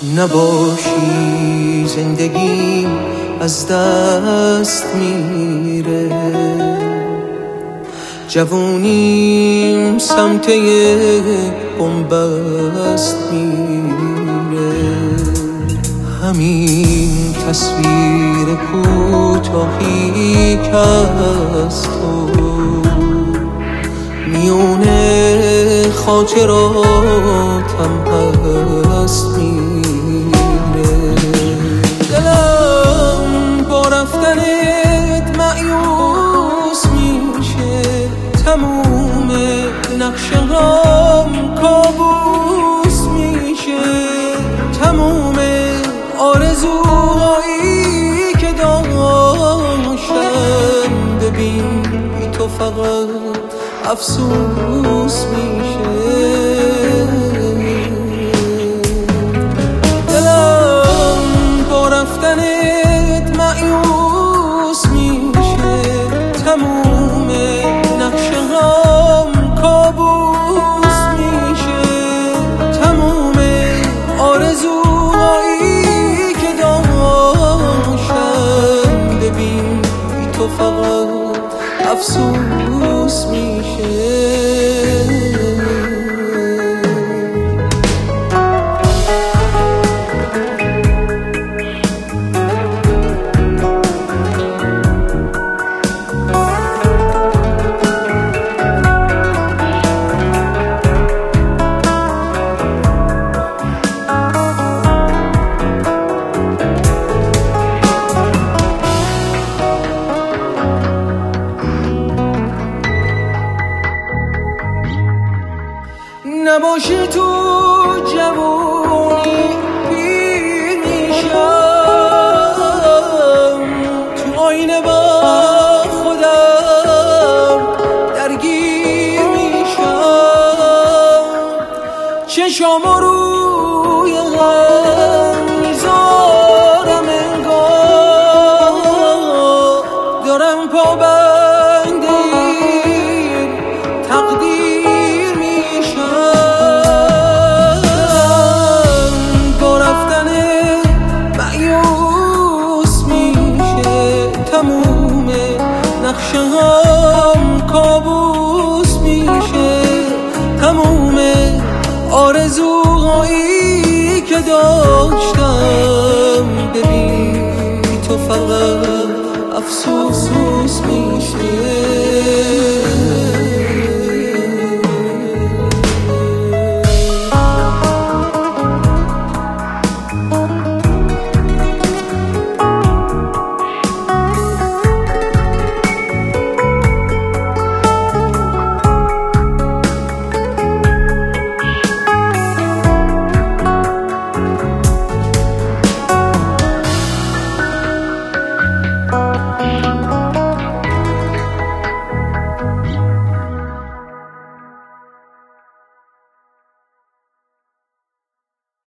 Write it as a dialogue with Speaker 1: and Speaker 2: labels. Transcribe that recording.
Speaker 1: نباشی زندگیم از دست میره، جوونیم سمت بنبست میره. همین تصویر کوتاهی که از تو میونه خاطراتم هست میره. دلم با رفتنت مایوس میشه، تموم نقشه هم کابوس میشه. تموم آرزوهایی که داشتم ببین بی تو فقط افسوس میشه. دلم با رفتنت مایوس میشه، تموم نقشه هم کابوس میشه. تموم آرزوهایی که داشتم ببین بی تو فقط افسوس میشه. نباشی تو جوونی پیر میشم، تو آینه با خودم درگیر میشم. چشامو روی هم میذارم انگار دارم پابند این تقدیر میشم. با رفتن مایوس میشه، تموم نقشه هم کابوس میشه. تموم آرزوهایی که داشتم ببین تو فقط افسوس